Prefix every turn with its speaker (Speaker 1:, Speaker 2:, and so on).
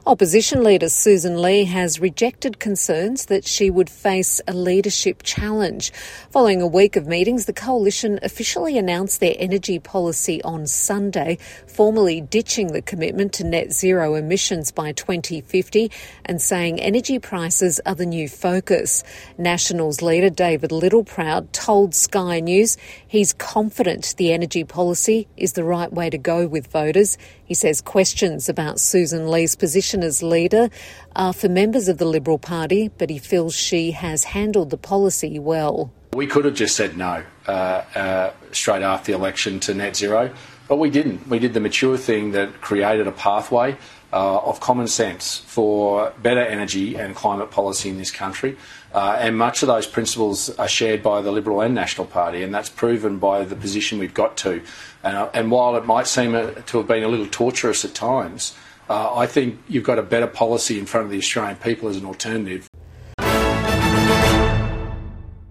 Speaker 1: Opposition leader Susan Lee has rejected concerns that she would face a leadership challenge. Following a week of meetings, the coalition officially announced their energy policy on Sunday, formally ditching the commitment to net zero emissions by 2050 and saying energy prices are the new focus. Nationals leader David Littleproud told Sky News he's confident the energy policy is the right way to go with voters. He says questions about Susan Lee's position as leader are for members of the Liberal Party, but he feels she has handled the policy well.
Speaker 2: We could have just said no straight after the election to net zero, but we didn't. We did the mature thing that created a pathway of common sense for better energy and climate policy in this country. And much of those principles are shared by the Liberal and National Party, and that's proven by the position we've got to. And while it might seem to have been a little torturous at times, I think you've got a better policy in front of the Australian people as an alternative.